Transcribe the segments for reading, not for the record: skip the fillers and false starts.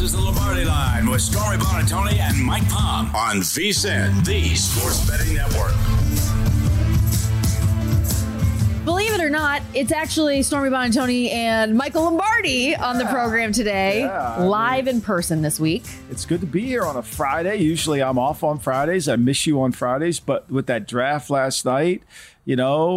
is the Lombardi Line with Stormy Buonantony and Mike Palm on VSiN, the Sports Betting Network. Believe it or not, it's actually Stormy Buonantony and Michael Lombardi on the program today, live in person this week. It's good to be here on a Friday. Usually I'm off on Fridays. I miss you on Fridays, but with that draft last night, why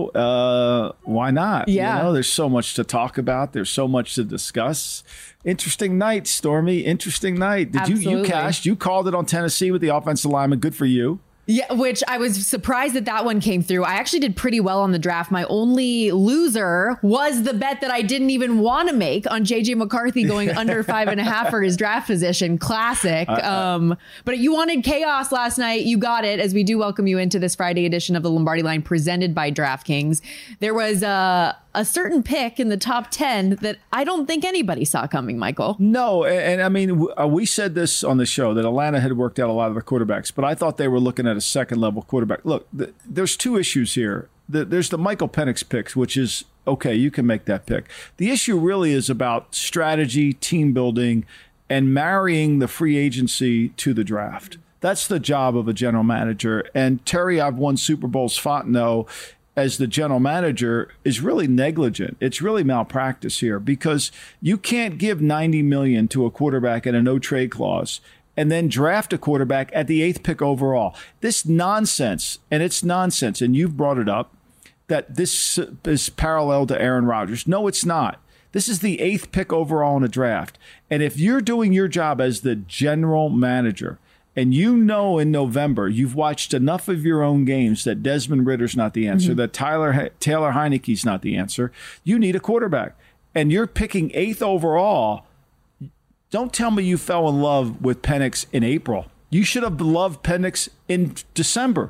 not? Yeah. There's so much to talk about. There's so much to discuss. Interesting night, Stormy. Interesting night. Did you cashed? You called it on Tennessee with the offensive lineman. Good for you. Yeah, which I was surprised that one came through. I actually did pretty well on the draft. My only loser was the bet that I didn't even want to make on JJ McCarthy going under 5.5 for his draft position. Classic. But you wanted chaos last night. You got it, as we do welcome you into this Friday edition of the Lombardi Line presented by DraftKings. There was a certain pick in the top 10 that I don't think anybody saw coming, Michael. No, and I mean, we said this on the show that Atlanta had worked out a lot of the quarterbacks, but I thought they were looking at a second-level quarterback. Look, there's two issues here. There's the Michael Penix picks, which is, okay, you can make that pick. The issue really is about strategy, team building, and marrying the free agency to the draft. That's the job of a general manager. And Terry, I've won Super Bowls, Fontenot, as the general manager, is really negligent. It's really malpractice here because you can't give $90 million to a quarterback and a no-trade clause and then draft a quarterback at the 8th pick overall. This nonsense, and it's nonsense, and you've brought it up, that this is parallel to Aaron Rodgers. No, it's not. This is the 8th pick overall in a draft. And if you're doing your job as the general manager, and in November, you've watched enough of your own games that Desmond Ritter's not the answer, that Taylor Heineke's not the answer. You need a quarterback. And you're picking 8th overall. Don't tell me you fell in love with Penix in April. You should have loved Penix in December.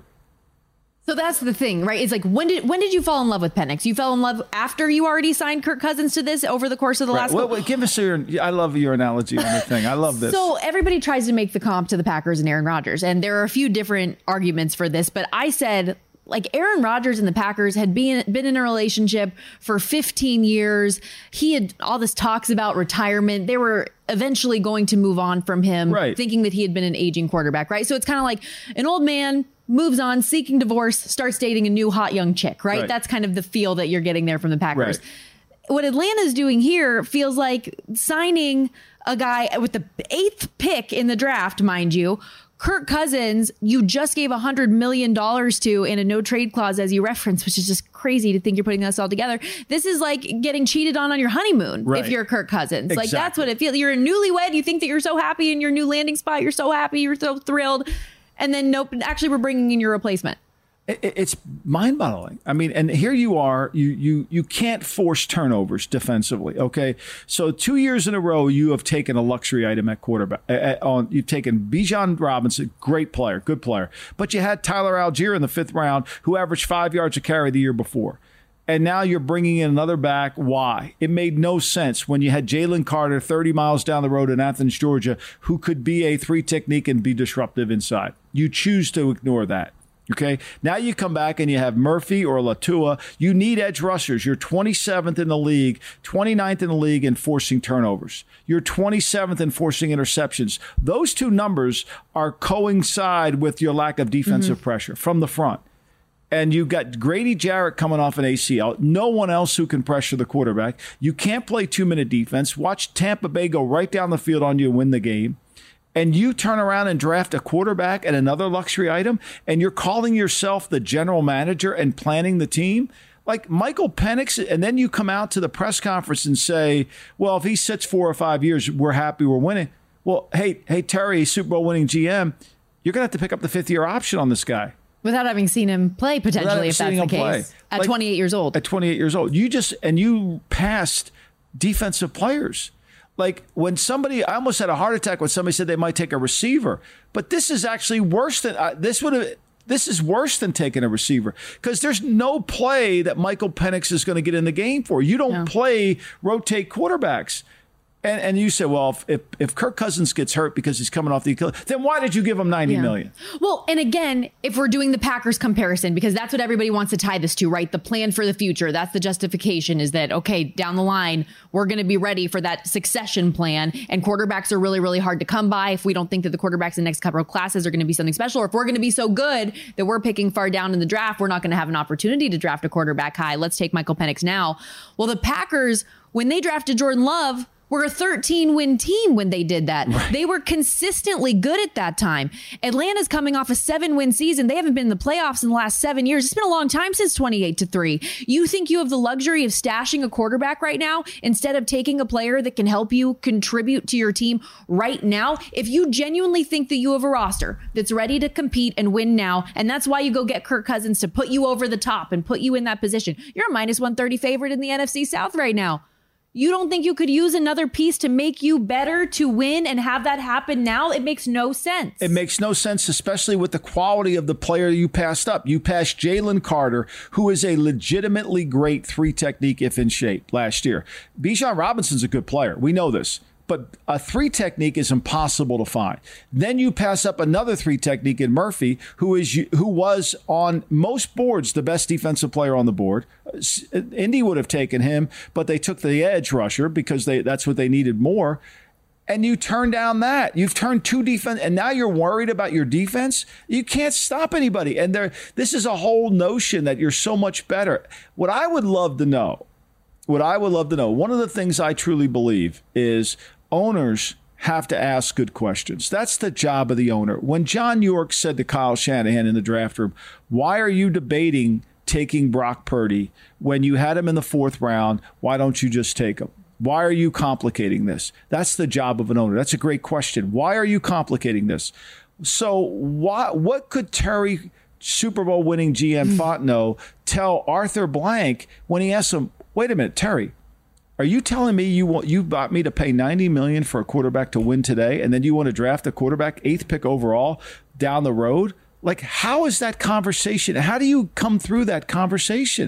So that's the thing, right? It's like, when did you fall in love with Penix? You fell in love after you already signed Kirk Cousins to this over the course of the last... Well, give us I love your analogy on the thing. I love this. So everybody tries to make the comp to the Packers and Aaron Rodgers, and there are a few different arguments for this, but I said, like, Aaron Rodgers and the Packers had been in a relationship for 15 years. He had all this talks about retirement. They were eventually going to move on from him, thinking that he had been an aging quarterback, right? So it's kind of like an old man moves on, seeking divorce, starts dating a new hot young chick, right? That's kind of the feel that you're getting there from the Packers. What Atlanta's doing here feels like signing a guy with the 8th pick in the draft, mind you. Kirk Cousins, you just gave $100 million to in a no trade clause, as you referenced, which is just crazy to think you're putting this all together. This is like getting cheated on your honeymoon if you're Kirk Cousins. Exactly. Like, that's what it feels. You're a newlywed. You think that you're so happy in your new landing spot. You're so happy. You're so thrilled. And then, nope, actually, we're bringing in your replacement. It's mind-boggling. I mean, and here you are, you can't force turnovers defensively, okay? So 2 years in a row, you have taken a luxury item at quarterback. You've taken Bijan Robinson, great player, good player. But you had Tyler Algier in the 5th round, who averaged 5 yards a carry the year before. And now you're bringing in another back. Why? It made no sense when you had Jalen Carter 30 miles down the road in Athens, Georgia, who could be a 3 technique and be disruptive inside. You choose to ignore that. Okay, now you come back and you have Murphy or Latua. You need edge rushers. You're 27th in the league, 29th in the league in forcing turnovers. You're 27th in forcing interceptions. Those two numbers are coincide with your lack of defensive pressure from the front. And you've got Grady Jarrett coming off an ACL. No one else who can pressure the quarterback. You can't play 2-minute defense. Watch Tampa Bay go right down the field on you and win the game. And you turn around and draft a quarterback and another luxury item, and you're calling yourself the general manager and planning the team? Like Michael Penix, and then you come out to the press conference and say, well, if he sits 4 or 5 years, we're happy, we're winning. Well, hey, Terry, Super Bowl winning GM, you're going to have to pick up the 5th-year option on this guy. Without having seen him play, potentially, if that's the case. At 28 years old. At 28 years old. You passed defensive players. Like when I almost had a heart attack when somebody said they might take a receiver. But this is actually worse than, this is worse than taking a receiver. Because there's no play that Michael Penix is going to get in the game for. You don't rotate quarterbacks. And you say, well, if Kirk Cousins gets hurt because he's coming off the Achilles, then why did you give him $90 million? Well, and again, if we're doing the Packers comparison, because that's what everybody wants to tie this to, right? The plan for the future. That's the justification, is that, okay, down the line, we're going to be ready for that succession plan. And quarterbacks are really, really hard to come by. If we don't think that the quarterbacks in the next couple of classes are going to be something special, or if we're going to be so good that we're picking far down in the draft, we're not going to have an opportunity to draft a quarterback high. Let's take Michael Penix now. Well, the Packers, when they drafted Jordan Love, were a 13-win team when they did that. Right. They were consistently good at that time. Atlanta's coming off a 7-win season. They haven't been in the playoffs in the last 7 years. It's been a long time since 28-3. You think you have the luxury of stashing a quarterback right now instead of taking a player that can help you contribute to your team right now? If you genuinely think that you have a roster that's ready to compete and win now, and that's why you go get Kirk Cousins to put you over the top and put you in that position, you're a minus 130 favorite in the NFC South right now. You don't think you could use another piece to make you better to win and have that happen now? It makes no sense. It makes no sense, especially with the quality of the player you passed up. You passed Jalen Carter, who is a legitimately great 3 technique if in shape last year. Bijan Robinson's a good player. We know this. But a 3 technique is impossible to find. Then you pass up another 3 technique in Murphy, who was on most boards the best defensive player on the board. Indy would have taken him, but they took the edge rusher because that's what they needed more. And you turn down that. You've turned 2 defense, and now you're worried about your defense. You can't stop anybody. And this is a whole notion that you're so much better. What I would love to know, one of the things I truly believe is owners have to ask good questions. That's the job of the owner. When John York said to Kyle Shanahan in the draft room, why are you debating taking Brock Purdy when you had him in the 4th round? Why don't you just take him? Why are you complicating this? That's the job of an owner. That's a great question. Why are you complicating this? So what could Terry, Super Bowl winning GM Fontenot, tell Arthur Blank when he asked him, wait a minute, Terry, are you telling me you bought me to pay $90 million for a quarterback to win today, and then you want to draft a quarterback 8th pick overall down the road? Like, how is that conversation? How do you come through that conversation?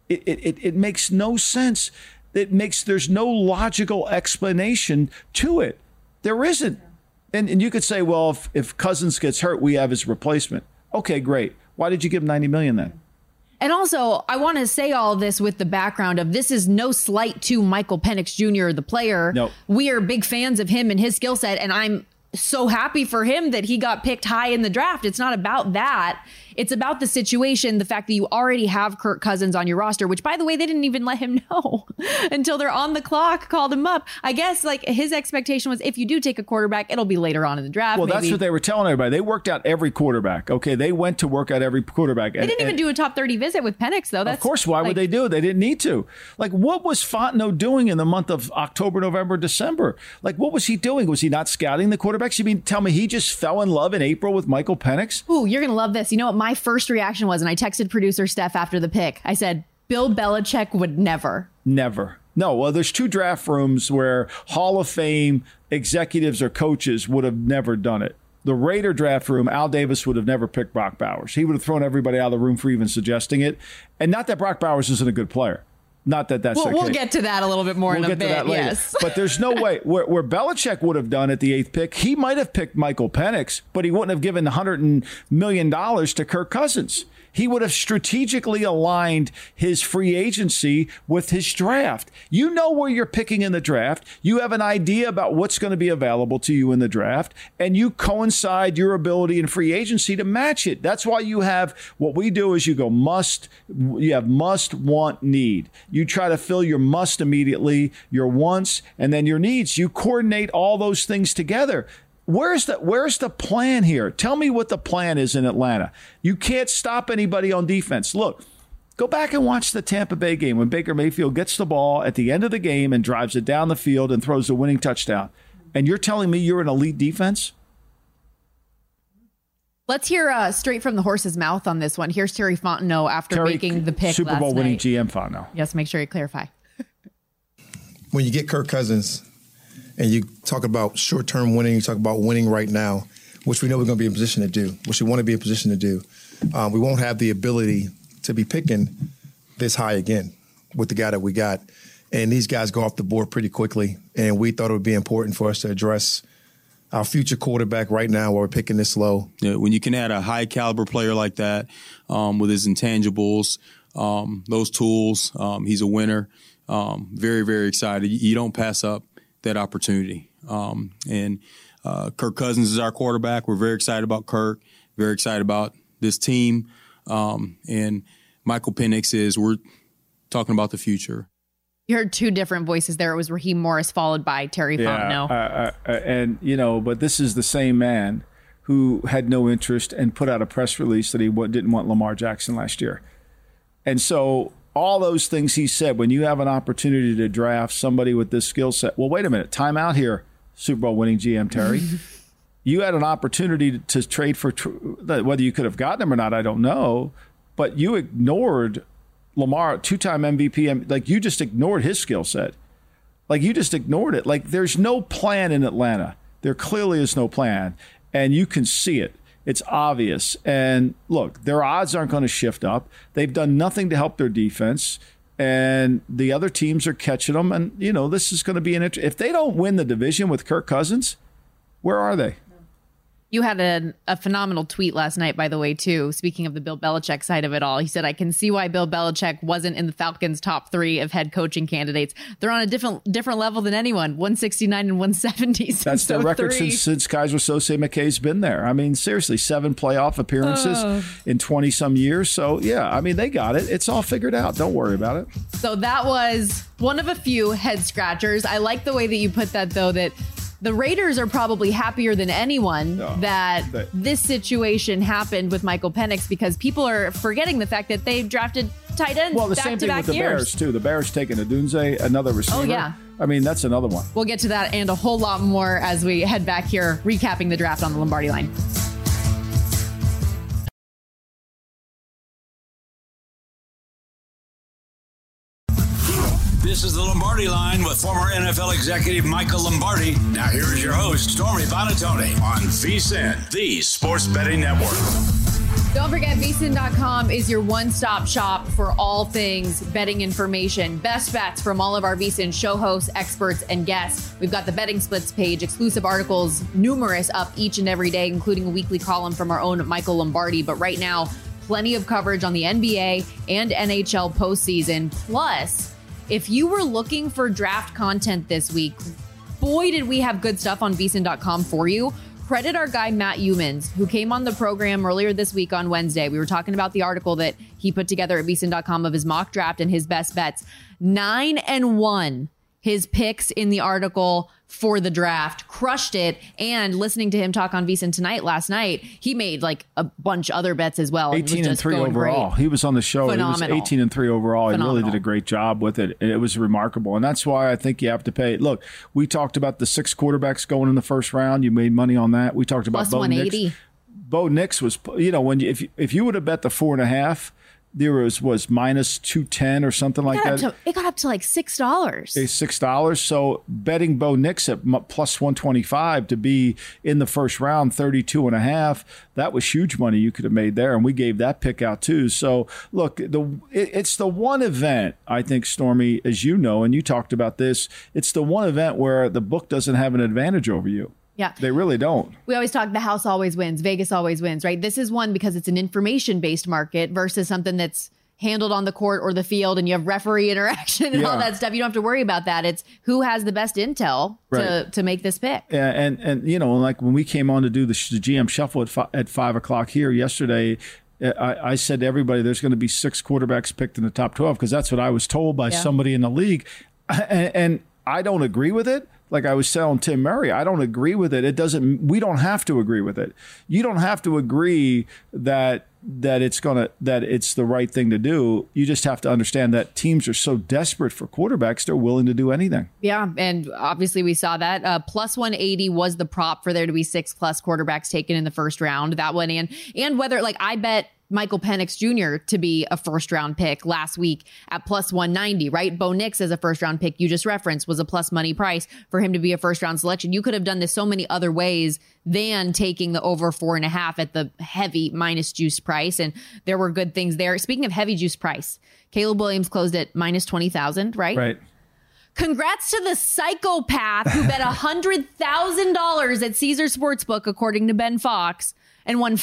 It makes no sense. There's no logical explanation to it. There isn't. And you could say, well, if Cousins gets hurt, we have his replacement. Okay, great. Why did you give him $90 million then? And also, I want to say all this with the background of this is no slight to Michael Penix Jr., the player. Nope. We are big fans of him and his skill set, and I'm so happy for him that he got picked high in the draft. It's not about that. It's about the situation, the fact that you already have Kirk Cousins on your roster, which, by the way, they didn't even let him know until they're on the clock, called him up. I guess like his expectation was if you do take a quarterback, it'll be later on in the draft. Well, maybe. That's what they were telling everybody. They worked out every quarterback. Okay, they went to work out every quarterback. They didn't even do a top 30 visit with Penix, though. Of course, why would they do it? They didn't need to. Like, what was Fontenot doing in the month of October, November, December? Like, what was he doing? Was he not scouting the quarterbacks? You mean tell me he just fell in love in April with Michael Penix? Ooh, you're going to love this. You know what my first reaction was, and I texted producer Steph after the pick. I said, Bill Belichick would never. Never. No, well, there's 2 draft rooms where Hall of Fame executives or coaches would have never done it. The Raider draft room, Al Davis would have never picked Brock Bowers. He would have thrown everybody out of the room for even suggesting it. And not that Brock Bowers isn't a good player. Not that that's We'll get to that a little bit more in a bit. We'll get to that later. Yes. But there's no way. Where Belichick would have done at the 8th pick, he might have picked Michael Penix, but he wouldn't have given $100 million to Kirk Cousins. He would have strategically aligned his free agency with his draft. You know where you're picking in the draft. You have an idea about what's going to be available to you in the draft, and you coincide your ability in free agency to match it. That's why you have what we do is you have must, want, need. You try to fill your must immediately, your wants, and then your needs. You coordinate all those things together. Where's the plan here? Tell me what the plan is in Atlanta. You can't stop anybody on defense. Look, go back and watch the Tampa Bay game when Baker Mayfield gets the ball at the end of the game and drives it down the field and throws the winning touchdown. And you're telling me you're an elite defense? Let's hear straight from the horse's mouth on this one. Here's Terry Fontenot after making the pick Super Bowl last winning night. GM Fontenot. Yes, make sure you clarify. When you get Kirk Cousins and you talk about short-term winning, you talk about winning right now, which we know we're going to be in position to do, which we want to be in position to do, we won't have the ability to be picking this high again with the guy that we got. And these guys go off the board pretty quickly. And we thought it would be important for us to address our future quarterback right now while we're picking this low. Yeah, when you can add a high caliber player like that with his intangibles, those tools, he's a winner. Very, very excited. You don't pass up that opportunity. And Kirk Cousins is our quarterback. We're very excited about Kirk, very excited about this team. And Michael Penix we're talking about the future. You heard two different voices there. It was Raheem Morris followed by Terry Fontenot. And, but this is the same man who had no interest and put out a press release that he didn't want Lamar Jackson last year. And so all those things he said, when you have an opportunity to draft somebody with this skill set, well, wait a minute, time out here, Super Bowl winning GM Terry. You had an opportunity to trade for, whether you could have gotten him or not, I don't know, but you ignored Lamar, two-time MVP, like you just ignored his skill set. Like you just ignored it. Like there's no plan in Atlanta. There clearly is no plan. And you can see it. It's obvious. And look, their odds aren't going to shift up. They've done nothing to help their defense. And the other teams are catching them. And, this is going to be if they don't win the division with Kirk Cousins, where are they? You had a phenomenal tweet last night, by the way, too. Speaking of the Bill Belichick side of it all, he said, I can see why Bill Belichick wasn't in the Falcons' top 3 of head coaching candidates. They're on a different level than anyone, 169 and 170. That's their record since Kaiser Sose McKay's been there. I mean, seriously, 7 playoff appearances in 20-some years. So, yeah, I mean, they got it. It's all figured out. Don't worry about it. So that was one of a few head scratchers. I like the way that you put that, though, that the Raiders are probably happier than anyone that this situation happened with Michael Penix, because people are forgetting the fact that they drafted tight ends. Well, the same thing with the Bears, too. The Bears taking Odunze, another receiver. Oh, yeah. I mean, that's another one. We'll get to that and a whole lot more as we head back here, recapping the draft on the Lombardi Line. This is the Lombardi Line with former NFL executive Michael Lombardi. Now here is your host, Stormy Buonantony, on VSiN, the Sports Betting Network. Don't forget, VSiN.com is your one-stop shop for all things betting information. Best bets from all of our VSiN show hosts, experts, and guests. We've got the betting splits page, exclusive articles, numerous up each and every day, including a weekly column from our own Michael Lombardi. But right now, plenty of coverage on the NBA and NHL postseason. Plus, if you were looking for draft content this week, boy, did we have good stuff on VSiN.com for you. Credit our guy, Matt Youmans, who came on the program earlier this week on Wednesday. We were talking about the article that he put together at VSiN.com of his mock draft and his best bets. 9-1, his picks in the article for the draft. Crushed it. And listening to him talk on VSiN Tonight last night, he made like a bunch of other bets as well. 18-3 overall. Great. He was on the show. Phenomenal. He was 18-3 overall. Phenomenal. He really did a great job with it. It was remarkable. And that's why I think you have to pay. Look, we talked about the 6 quarterbacks going in the first round. You made money on that. We talked about plus Bo 180. Nix. Bo Nix was, if you would have bet the 4.5, there was minus 210 or something like that. It got up to like $6. $6. So betting Bo Nix at plus 125 to be in the first round, 32.5, that was huge money you could have made there. And we gave that pick out too. So look, it's the one event, I think, Stormy, as you know, and you talked about this, it's the one event where the book doesn't have an advantage over you. Yeah. They really don't. We always talk the house always wins. Vegas always wins, right? This is one because it's an information-based market versus something that's handled on the court or the field and you have referee interaction and all that stuff. You don't have to worry about that. It's who has the best intel to make this pick. Yeah, and like when we came on to do the GM Shuffle at 5 o'clock here yesterday, I said to everybody there's going to be 6 quarterbacks picked in the top 12 because that's what I was told by somebody in the league. And I don't agree with it. Like I was telling Tim Murray, I don't agree with it. We don't have to agree with it. You don't have to agree that it's the right thing to do. You just have to understand that teams are so desperate for quarterbacks, they're willing to do anything. Yeah, and obviously we saw that. Plus 180 was the prop for there to be 6+ quarterbacks taken in the first round. That one and whether I bet Michael Penix Jr. to be a first-round pick last week at plus 190, right? Bo Nix as a first-round pick you just referenced was a plus money price for him to be a first-round selection. You could have done this so many other ways than taking the over 4.5 at the heavy minus juice price, and there were good things there. Speaking of heavy juice price, Caleb Williams closed at minus 20,000, right? Right. Congrats to the psychopath who bet $100,000 at Caesar Sportsbook, according to Ben Fox, and won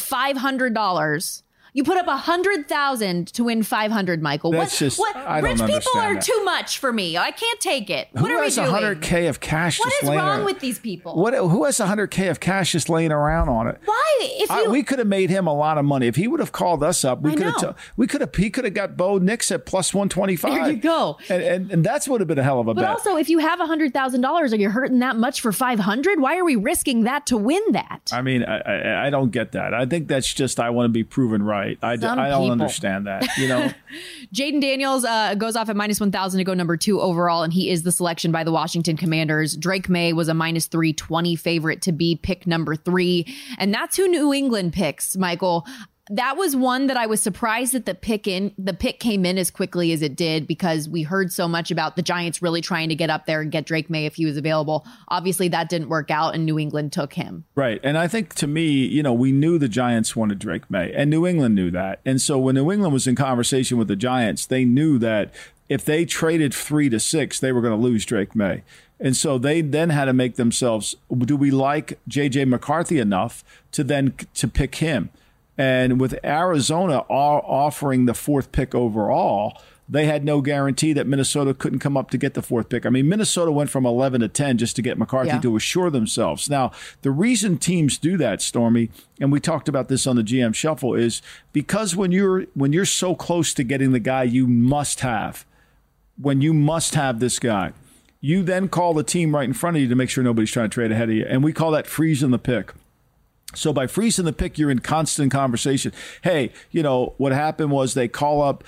$500. You put up $100,000 to win $500, Michael. That's rich people are too much for me. I can't take it. What are we doing? Who has $100K of cash? What is wrong with these people? Who has $100K of cash just laying around on it? Why? We could have made him a lot of money if he would have called us up. He could have got Bo Nix at plus 125. There you go. And that's would have been a hell of a bet. But also, if you have $100,000, are you hurting that much for $500? Why are we risking that to win that? I mean, I don't get that. I think that's just I want to be proven right. I don't understand that, Jaden Daniels goes off at minus 1,000 to go number 2 overall, and he is the selection by the Washington Commanders. Drake May was a minus 320 favorite to be pick number 3, and that's who New England picks, Michael. That was one that I was surprised that the pick came in as quickly as it did, because we heard so much about the Giants really trying to get up there and get Drake May if he was available. Obviously, that didn't work out, and New England took him. Right. And I think, to me, we knew the Giants wanted Drake May, and New England knew that. And so when New England was in conversation with the Giants, they knew that if they traded 3 to 6, they were going to lose Drake May. And so they then had to make themselves, do we like J.J. McCarthy enough to pick him? And with Arizona offering the 4th pick overall, they had no guarantee that Minnesota couldn't come up to get the 4th pick. I mean, Minnesota went from 11 to 10 just to get McCarthy to assure themselves. Now, the reason teams do that, Stormy, and we talked about this on the GM Shuffle, is because when you're so close to getting the guy you must have, when you must have this guy, you then call the team right in front of you to make sure nobody's trying to trade ahead of you. And we call that freezing the pick. So by freezing the pick, you're in constant conversation. Hey, what happened was they call up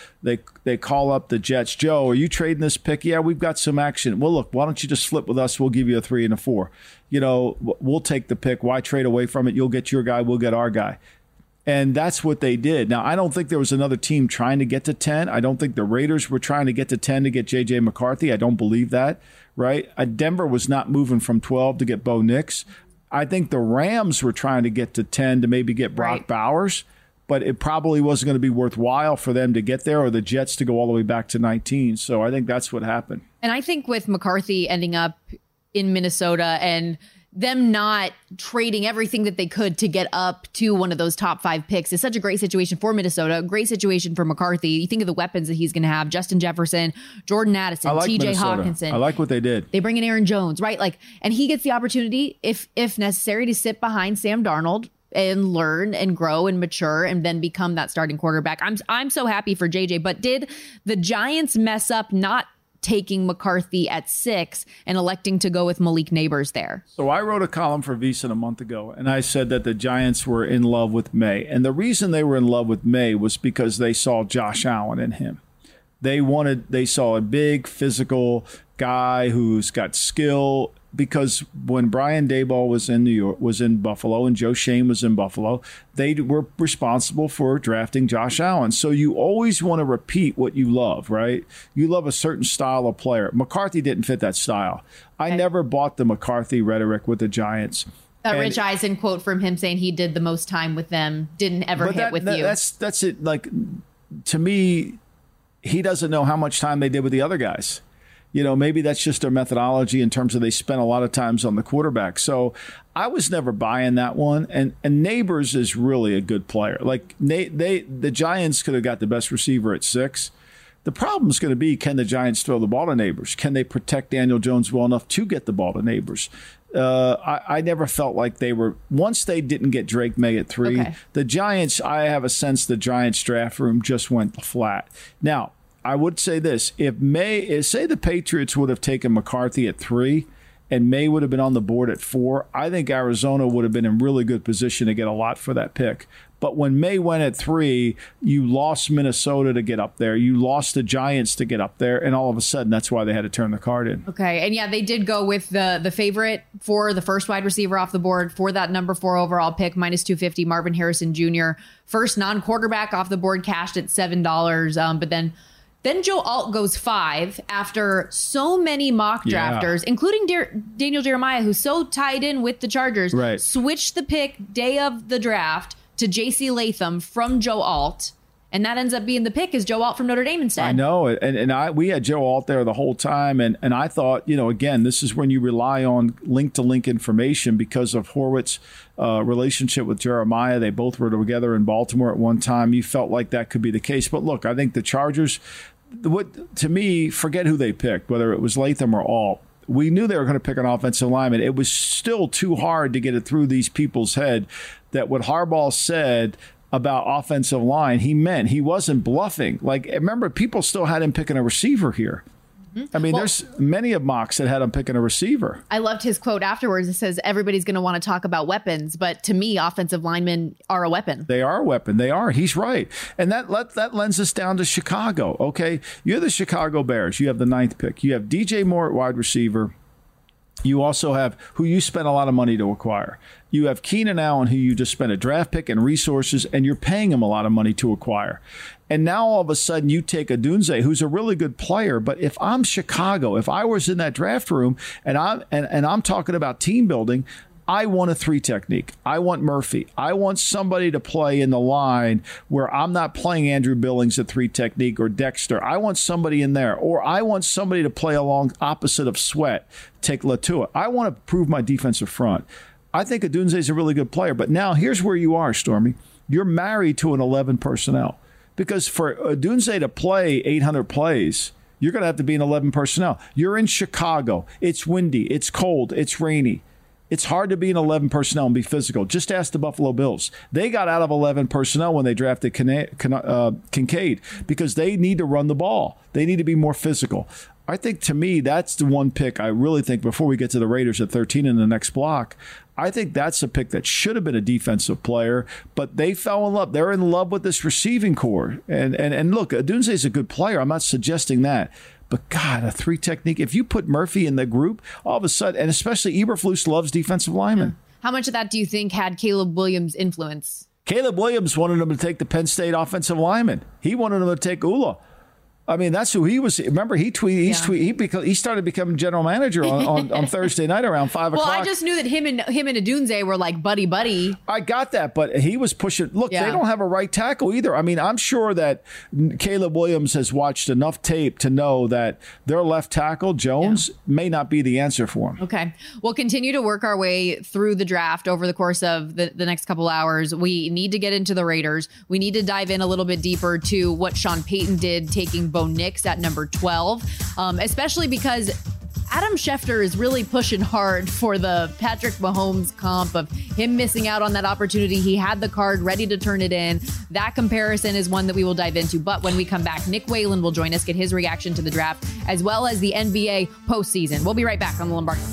the Jets. Joe, are you trading this pick? Yeah, we've got some action. Well, look, why don't you just flip with us? We'll give you a 3 and a 4. We'll take the pick. Why trade away from it? You'll get your guy. We'll get our guy. And that's what they did. Now, I don't think there was another team trying to get to 10. I don't think the Raiders were trying to get to 10 to get J.J. McCarthy. I don't believe that, right? Denver was not moving from 12 to get Bo Nix. I think the Rams were trying to get to 10 to maybe get Brock Bowers, but it probably wasn't going to be worthwhile for them to get there, or the Jets to go all the way back to 19. So I think that's what happened. And I think with McCarthy ending up in Minnesota and them not trading everything that they could to get up to one of those top 5 picks is such a great situation for Minnesota, a great situation for McCarthy. You think of the weapons that he's going to have: Justin Jefferson, Jordan Addison, TJ Hawkinson. I like what they did. They bring in Aaron Jones, right? And he gets the opportunity, if necessary, to sit behind Sam Darnold and learn and grow and mature and then become that starting quarterback. I'm so happy for JJ. But did the Giants mess up not taking McCarthy at 6 and electing to go with Malik Neighbors there? So I wrote a column for VSiN a month ago, and I said that the Giants were in love with May. And the reason they were in love with May was because they saw Josh Allen in him. They saw a big physical guy who's got skill, because when Brian Daboll was in Buffalo, and Joe Schoen was in Buffalo, they were responsible for drafting Josh Allen. So you always want to repeat what you love, right? You love a certain style of player. McCarthy didn't fit that style. I never bought the McCarthy rhetoric with the Giants. That Rich Eisen quote from him saying he did the most time with them didn't ever hit with you. That's it. To me, he doesn't know how much time they did with the other guys. Maybe that's just their methodology in terms of they spent a lot of times on the quarterback. So I was never buying that one. And Neighbors is really a good player. The Giants could have got the best receiver at 6. The problem is going to be, can the Giants throw the ball to Neighbors? Can they protect Daniel Jones well enough to get the ball to Neighbors? I never felt like they were, once they didn't get Drake May at 3, the Giants, I have a sense the Giants draft room just went flat. Now, I would say this: say the Patriots would have taken McCarthy at 3 and May would have been on the board at 4, I think Arizona would have been in really good position to get a lot for that pick. But when May went at 3, you lost Minnesota to get up there. You lost the Giants to get up there. And all of a sudden, that's why they had to turn the card in. Okay. And yeah, they did go with the favorite for the first wide receiver off the board for that number 4 overall pick, minus 250, Marvin Harrison Jr. First non-quarterback off the board, cashed at $7. But then Joe Alt goes 5 after so many mock drafters, including Daniel Jeremiah, who's so tied in with the Chargers, switched the pick day of the draft to J.C. Latham from Joe Alt And that ends up being the pick is Joe Alt from Notre Dame instead. I know. And we had Joe Alt there the whole time. And I thought, again, this is when you rely on link-to-link information because of Horwitz's relationship with Jeremiah. They both were together in Baltimore at one time. You felt like that could be the case. But look, I think the Chargers, to me, forget who they picked, whether it was Latham or Alt. We knew they were going to pick an offensive lineman. It was still too hard to get it through these people's head that what Harbaugh said about offensive line, he wasn't bluffing. Like, remember, people still had him picking a receiver here. I mean, there's many of mocks that had him picking a receiver. I loved his quote afterwards. It says, everybody's going to want to talk about weapons, but to me, offensive linemen are a weapon. They are a weapon. They are. He's right. And that lends us down to Chicago, okay? You're the Chicago Bears. You have the 9th pick. You have DJ Moore at wide receiver. You also have who you spent a lot of money to acquire. You have Keenan Allen, who you just spent a draft pick and resources, and you're paying him a lot of money to acquire. And now all of a sudden you take Odunze, who's a really good player. But if I'm Chicago, if I was in that draft room and I'm talking about team building, I want a 3 technique. I want Murphy. I want somebody to play in the line where I'm not playing Andrew Billings at 3 technique or Dexter. I want somebody in there. Or I want somebody to play along opposite of Sweat. Take Latua. I want to prove my defensive front. I think Odunze is a really good player. But now here's where you are, Stormy. You're married to an 11 personnel. Because for Odunze to play 800 plays, you're going to have to be in 11 personnel. You're in Chicago. It's windy. It's cold. It's rainy. It's hard to be in 11 personnel and be physical. Just ask the Buffalo Bills. They got out of 11 personnel when they drafted Kincaid because they need to run the ball. They need to be more physical. I think, to me, that's the one pick I really think before we get to the Raiders at 13 in the next block. I think that's a pick that should have been a defensive player, but they fell in love. They're in love with this receiving core. And look, Odunze is a good player. I'm not suggesting that. But, God, a 3 technique. If you put Murphy in the group, all of a sudden, and especially Eberflus loves defensive linemen. How much of that do you think had Caleb Williams' influence? Caleb Williams wanted him to take the Penn State offensive lineman. He wanted him to take Ula. I mean, that's who he was. Remember, he tweeted. He started becoming general manager on Thursday night around 5 o'clock. Well, I just knew that him and Odunze were like buddy. I got that, but he was pushing. Look, They don't have a right tackle either. I mean, I'm sure that Caleb Williams has watched enough tape to know that their left tackle, Jones, may not be the answer for him. Okay. We'll continue to work our way through the draft over the course of the next couple hours. We need to get into the Raiders. We need to dive in a little bit deeper to what Sean Payton did, taking Bo Nix at number 12, especially because Adam Schefter is really pushing hard for the Patrick Mahomes comp of him missing out on that opportunity. He had the card ready to turn it in. That comparison is one that we will dive into. But when we come back, Nick Whalen will join us, get his reaction to the draft, as well as the NBA postseason. We'll be right back on the Lombardi.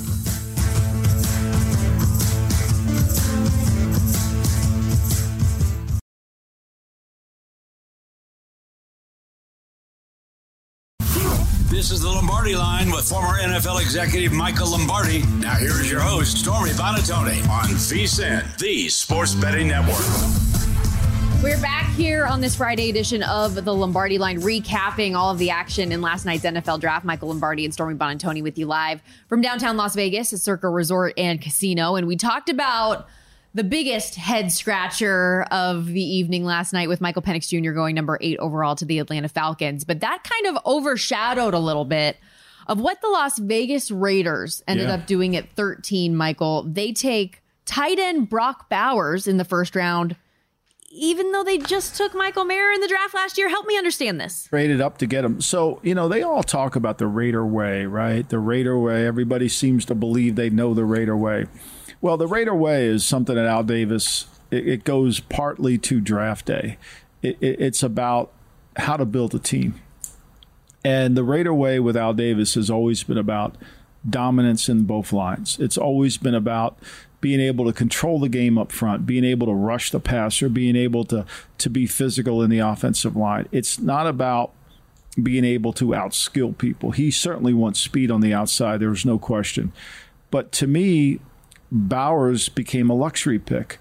This is the Lombardi Line with former NFL executive Michael Lombardi. Now here is your host, Stormy Buonantony, on VSiN, the Sports Betting Network. We're back here on this Friday edition of the Lombardi Line, recapping all of the action in last night's NFL draft. Michael Lombardi and Stormy Buonantony with you live from downtown Las Vegas at Circa Resort and Casino. And we talked about the biggest head scratcher of the evening last night with Michael Penix Jr. going number 8 overall to the Atlanta Falcons. But that kind of overshadowed a little bit of what the Las Vegas Raiders ended up doing at 13, Michael. They take tight end Brock Bowers in the first round, even though they just took Michael Mayer in the draft last year. Help me understand this. Traded up to get him. So, they all talk about the Raider way, right? The Raider way. Everybody seems to believe they know the Raider way. Well, the Raider way is something that Al Davis, it goes partly to draft day. It's about how to build a team. And the Raider way with Al Davis has always been about dominance in both lines. It's always been about being able to control the game up front, being able to rush the passer, being able to be physical in the offensive line. It's not about being able to outskill people. He certainly wants speed on the outside. There's no question. But to me, Bowers became a luxury pick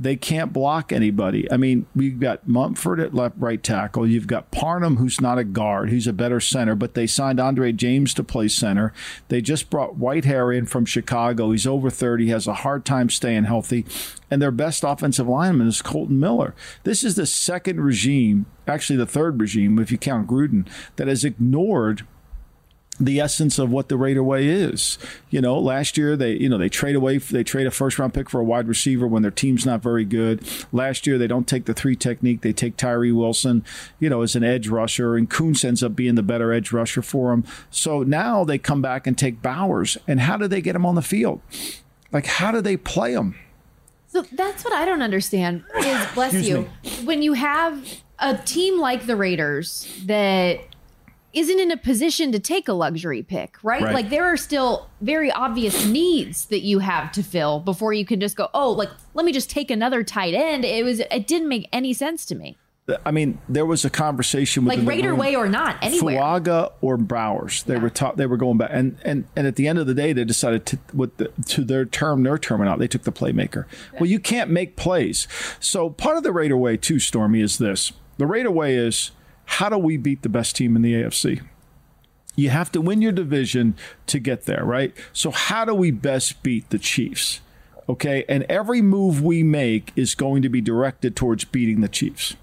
They can't block anybody. I mean, we've got Mumford at right tackle. You've got Parham, who's not a guard. He's a better center, but they signed Andre James to play center. They just brought Whitehair in from Chicago. He's over 30, has a hard time staying healthy. And their best offensive lineman is Colton Miller. This is the second regime, actually the third regime, if you count Gruden, that has ignored the essence of what the Raider way is. Last year they trade a first round pick for a wide receiver when their team's not very good. Last year they don't take the 3 technique. They take Tyree Wilson, as an edge rusher, and Kuntz ends up being the better edge rusher for them. So now they come back and take Bowers. And how do they get him on the field? Like, how do they play him? So that's what I don't understand is, bless you, when you have a team like the Raiders that isn't in a position to take a luxury pick, right? Like, there are still very obvious needs that you have to fill before you can just go, let me just take another tight end. It didn't make any sense to me. I mean, there was a conversation with Raider way or not, anywhere. Fuaga or Bowers. They were going back, and at the end of the day, they decided to their term, they took the playmaker. Well, you can't make plays. So part of the Raider way too, Stormy, is this: the Raider way is, how do we beat the best team in the AFC? You have to win your division to get there, right? So how do we best beat the Chiefs? Okay, and every move we make is going to be directed towards beating the Chiefs.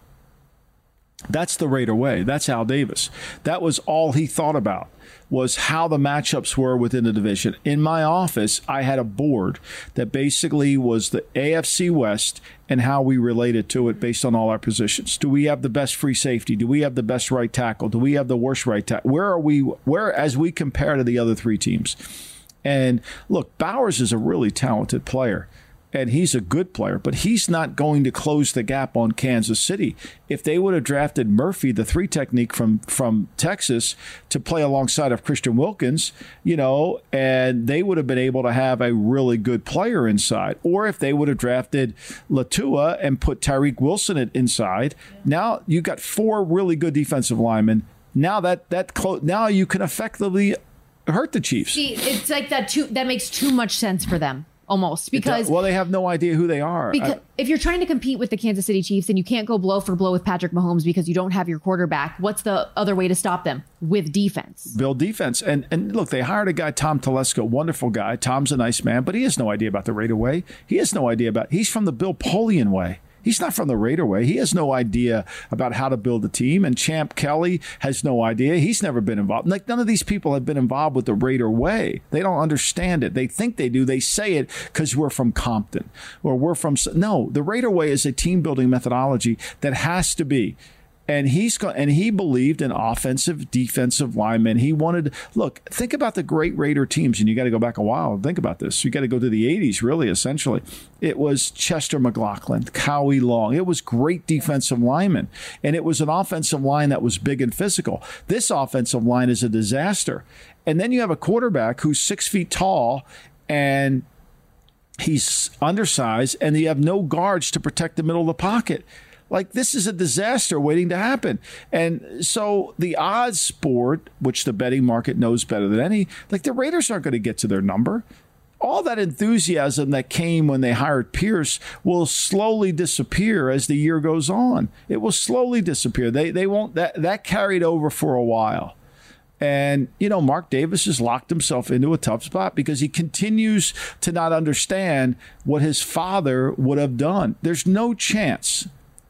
That's the Raider way. That's Al Davis. That was all he thought about, was how the matchups were within the division. In my office, I had a board that basically was the AFC West and how we related to it based on all our positions. Do we have the best free safety? Do we have the best right tackle? Do we have the worst right tackle? Where as we compare to the other 3 teams? And look, Bowers is a really talented player. And he's a good player, but he's not going to close the gap on Kansas City. If they would have drafted Murphy, the 3 technique from Texas, to play alongside of Christian Wilkins, and they would have been able to have a really good player inside. Or if they would have drafted Latua and put Tyreek Wilson inside, now you got 4 really good defensive linemen. Now now you can effectively hurt the Chiefs. See, it's like that makes too much sense for them. Almost, because they have no idea who they are. Because if you're trying to compete with the Kansas City Chiefs and you can't go blow for blow with Patrick Mahomes because you don't have your quarterback, what's the other way to stop them? With defense. Build defense. And look, they hired a guy, Tom Telesco, wonderful guy. Tom's a nice man, but he has no idea about the Raider way. He has no idea he's from the Bill Polian way. He's not from the Raider way. He has no idea about how to build a team. And Champ Kelly has no idea. He's never been involved. Like, none of these people have been involved with the Raider way. They don't understand it. They think they do. They say it because we're from Compton or we're from. No, the Raider way is a team building methodology that has to be. And he believed in offensive, defensive linemen. He wanted, look, think about the great Raider teams, and you got to go back a while and think about this. You got to go to the 80s, really, essentially. It was Chester McLaughlin, Cowie Long. It was great defensive linemen, and it was an offensive line that was big and physical. This offensive line is a disaster. And then you have a quarterback who's 6 feet tall, and he's undersized, and you have no guards to protect the middle of the pocket. Like, this is a disaster waiting to happen. And so the odds sport, which the betting market knows better than any, like, the Raiders aren't going to get to their number. All that enthusiasm that came when they hired Pierce will slowly disappear as the year goes on. It will slowly disappear. They won't, that carried over for a while. And, Mark Davis has locked himself into a tough spot because he continues to not understand what his father would have done. There's no chance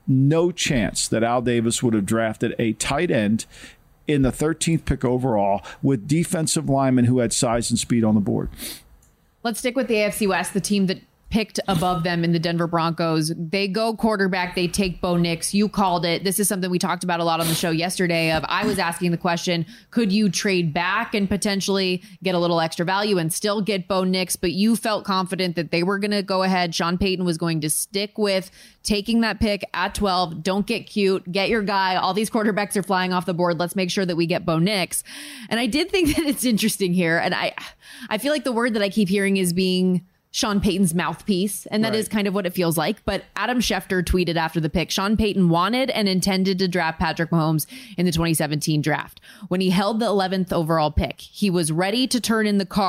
that Al Davis would have drafted a tight end in the 13th pick overall with defensive linemen who had size and speed on the board. Let's stick with the AFC West, the team that picked above them in the Denver Broncos. They go quarterback. They take Bo Nix. You called it. This is something we talked about a lot on the show yesterday. I was asking the question, could you trade back and potentially get a little extra value and still get Bo Nix? But you felt confident that they were going to go ahead. Sean Payton was going to stick with taking that pick at 12. Don't get cute. Get your guy. All these quarterbacks are flying off the board. Let's make sure that we get Bo Nix. And I did think that it's interesting here. And I feel like the word that I keep hearing is being Sean Payton's mouthpiece, and that is kind of what it feels like. But Adam Schefter tweeted after the pick, Sean Payton wanted and intended to draft Patrick Mahomes in the 2017 draft. When he held the 11th overall pick, he was ready to turn in the card,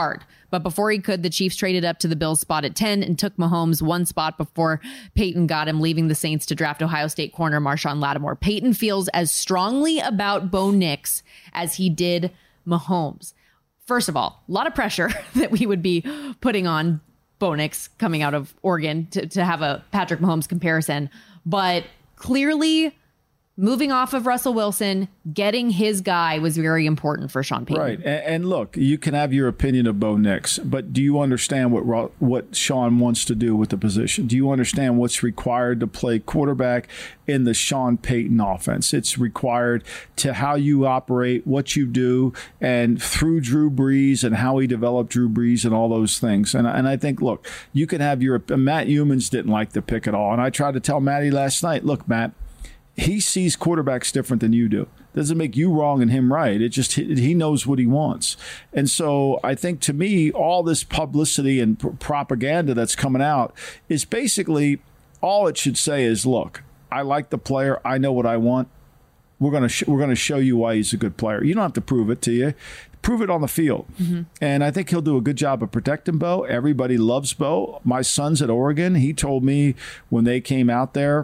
But before he could, the Chiefs traded up to the Bills' spot at 10 and took Mahomes one spot before Peyton got him, leaving the Saints to draft Ohio State corner Marshawn Lattimore. Peyton feels as strongly about Bo Nix as he did Mahomes. First of all, a lot of pressure that we would be putting on Bo Nix coming out of Oregon to have a Patrick Mahomes comparison. But clearly, moving off of Russell Wilson, getting his guy was very important for Sean Payton. Right. And look, you can have your opinion of Bo Nix, but do you understand what Sean wants to do with the position? Do you understand what's required to play quarterback in the Sean Payton offense? It's required to how you operate, what you do, and through Drew Brees and how he developed Drew Brees and all those things. And I think, look, you can have your – Matt Humans didn't like the pick at all. And I tried to tell Matty last night, look, Matt, he sees quarterbacks different than you do. Doesn't make you wrong and him right. It just he knows what he wants. And so I think, to me, all this publicity and propaganda that's coming out is basically all it should say is, look, I like the player. I know what I want. We're going to show you why he's a good player. You don't have to prove it to you. Prove it on the field. Mm-hmm. And I think he'll do a good job of protecting Bo. Everybody loves Bo. My son's at Oregon. He told me when they came out there,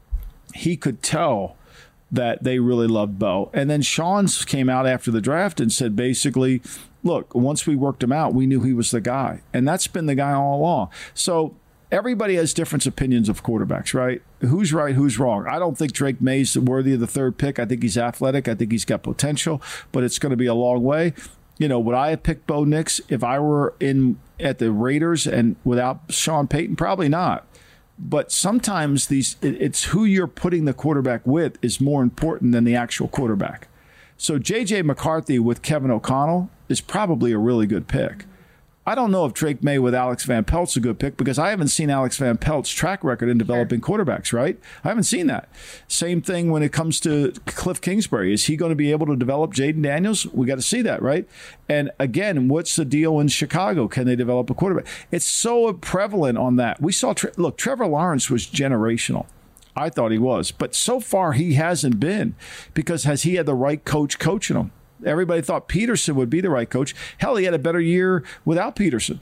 he could tell that they really loved Bo. And then Sean came out after the draft and said, basically, look, once we worked him out, we knew he was the guy. And that's been the guy all along. So everybody has different opinions of quarterbacks, right? Who's right, who's wrong? I don't think Drake May's worthy of the third pick. I think he's athletic. I think he's got potential, but it's going to be a long way. You know, would I have picked Bo Nix if I were at the Raiders and without Sean Payton? Probably not. But sometimes it's who you're putting the quarterback with is more important than the actual quarterback. So J.J. McCarthy with Kevin O'Connell is probably a really good pick. I don't know if Drake May with Alex Van Pelt's a good pick because I haven't seen Alex Van Pelt's track record in developing quarterbacks, right? I haven't seen that. Same thing when it comes to Cliff Kingsbury. Is he going to be able to develop Jaden Daniels? We got to see that, right? And again, what's the deal in Chicago? Can they develop a quarterback? It's so prevalent on that. We saw, look, Trevor Lawrence was generational. I thought he was. But so far, he hasn't been because has he had the right coach coaching him? Everybody thought Peterson would be the right coach. Hell, he had a better year without Peterson.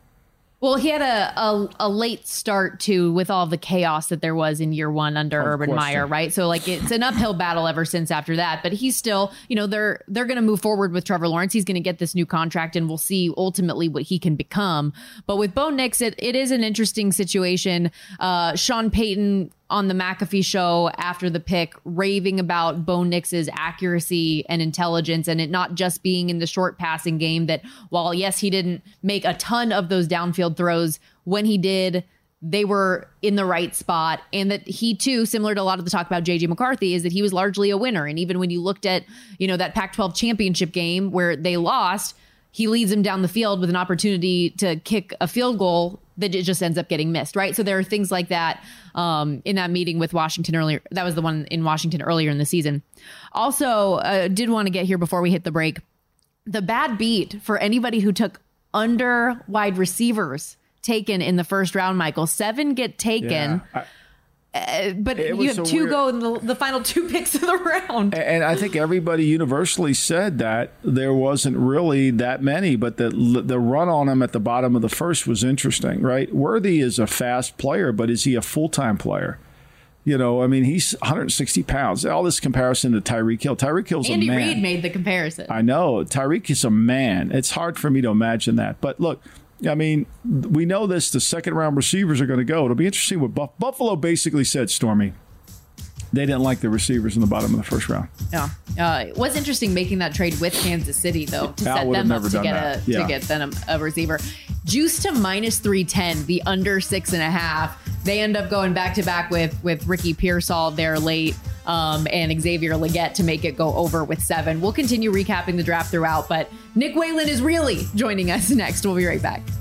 Well, he had a late start, too, with all the chaos that there was in year one under Urban Meyer, right? So, like, it's an uphill battle ever since after that. But he's still, you know, they're going to move forward with Trevor Lawrence. He's going to get this new contract, and we'll see ultimately what he can become. But with Bo Nix, it is an interesting situation. Sean Payton on the McAfee show after the pick, raving about Bo Nix's accuracy and intelligence and it not just being in the short passing game that while, yes, he didn't make a ton of those downfield throws, when he did, they were in the right spot. And that he, too, similar to a lot of the talk about J.J. McCarthy, is that he was largely a winner. And even when you looked at, you know, that Pac-12 championship game where they lost, he leads them down the field with an opportunity to kick a field goal that it just ends up getting missed, right? So there are things like that in that meeting with Washington earlier. That was the one in Washington earlier in the season. Also, did want to get here before we hit the break. The bad beat for anybody who took under wide receivers taken in the first round, Michael. 7 get taken. Yeah, but you have 2 go in the final 2 picks of the round. And I think everybody universally said that there wasn't really that many, but the run on him at the bottom of the first was interesting, right? Worthy is a fast player, but is he a full-time player? You know, I mean, he's 160 pounds. All this comparison to Tyreek Hill. Tyreek Hill's a man. Andy Reid made the comparison. I know. Tyreek is a man. It's hard for me to imagine that. But look, I mean, we know this. The second-round receivers are going to go. It'll be interesting what Buffalo basically said, Stormy. They didn't like the receivers in the bottom of the first round. Yeah. It was interesting making that trade with Kansas City, though, to set them up to get them a receiver. Juice to minus 310, the under 6.5. They end up going back-to-back with Ricky Pearsall there late and Xavier Legette to make it go over with 7. We'll continue recapping the draft throughout, but Nick Whalen is really joining us next. We'll be right back.